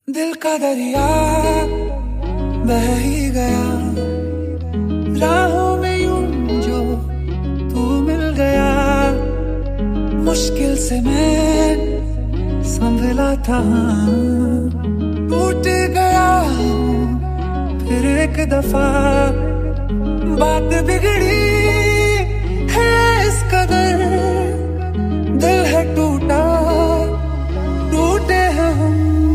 दिल का दरिया बह ही गया, राहों में यूं जो तू मिल गया। मुश्किल से मैं संभला था, टूट गया फिर एक दफा। बात बिगड़ी है इस कदर, दिल है टूटा, टूटे हैं हम।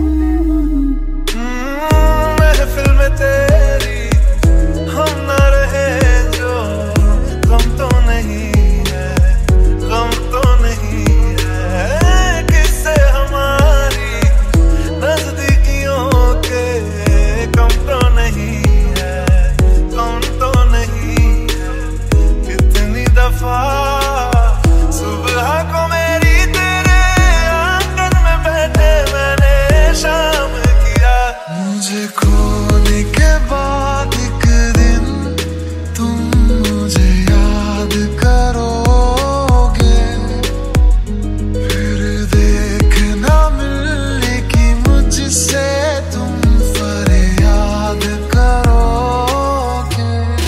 महफिल में तेरी हम न रहे जो, गम तो नहीं है, गम तो नहीं है। किससे हमारी नजदीकियों के कम तो नहीं है, कम तो नहीं है। कितनी दफा सुबह को मेरी तेरे आंगन में बैठे मैंने शाम किया। मुझे खोने के बाद एक दिन तुम मुझे याद करोगे, फिर देखना मिलेगी मुझसे तुम फरियाद करोगे।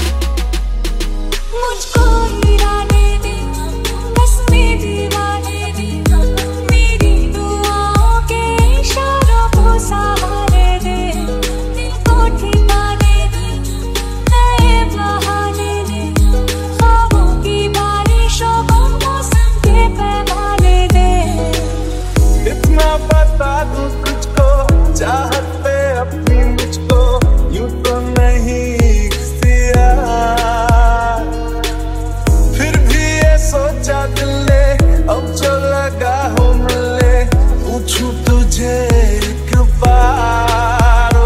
मुझको हिराने दे, बस में दीवाने दे, मेरी दुआओं के इशारों को सहारे दे। दिल को ठिकाने दे, नए बहाने दे, ख्वाबों की बारिशों को मौसम के पैमाने दे। इतना बता दूं तुझको, चाहत पे अपनी मुझको यूं तो नहीं इख्तियार। फिर भी ये सोचा दिल ने, अब जो लगा हो मिले, पूछूं तुझे एक बार।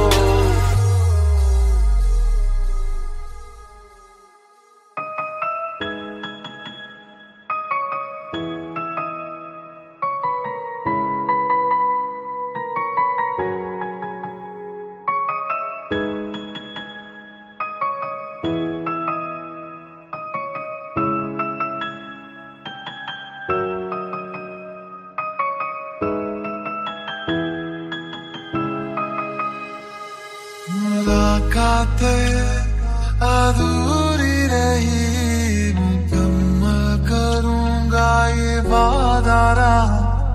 मुलाकातें अधूरी रही, मुकम्मल करूंगा ये वादा रहा।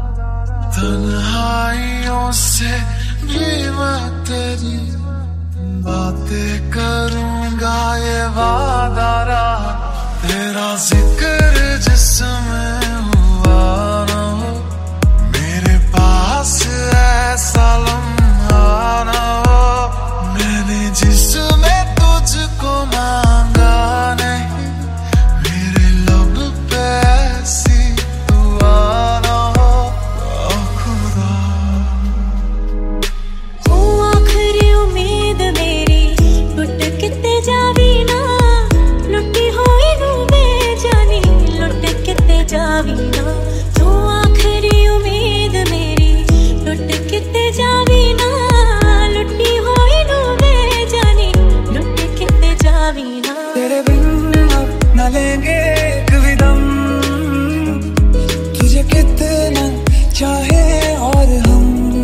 तन्हाइयों से भी मैं तेरी बातें करूंगा ये वादा रहा। तेरा जिक्र जिसमें हुआ ना हो, मेरे पास ऐसा लम्हा ना हो। मैंने जिसमें तुझको मांगा नहीं, मेरे लब पे ऐसी दुआ ना हो। ओ खुदा, तू आखिरी उम्मीद मेरी, लुट किते जावी ना, लुटी होई नू बेजानी, लुट किते जावी ना। तू आखिरी उम्मीद मेरी, लुट किते जावी ना, लुटी होई नू बेजानी, लुट किते जावी ना। तेरे बिन अब न लेंगे एक भी दम, तुझे कितना चाहे और हम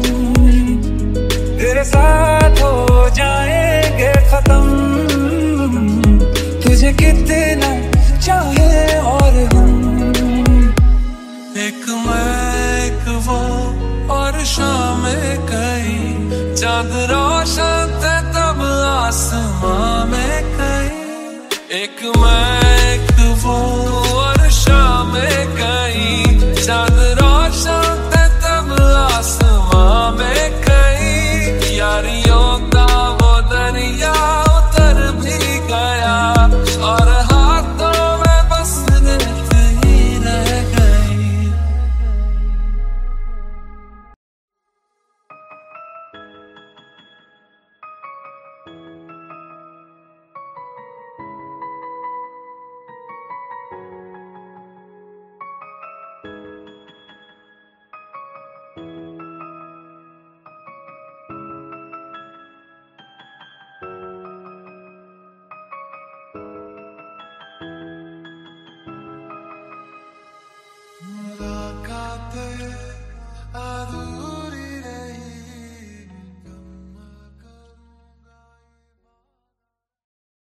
तेरे साथ हो जाएंगे खत्म। तुझे कितना चाहे और हम, एक मैं एक वो और शाम कहीं, चांद रोशन थे तब आसमां में कहीं। एक मैं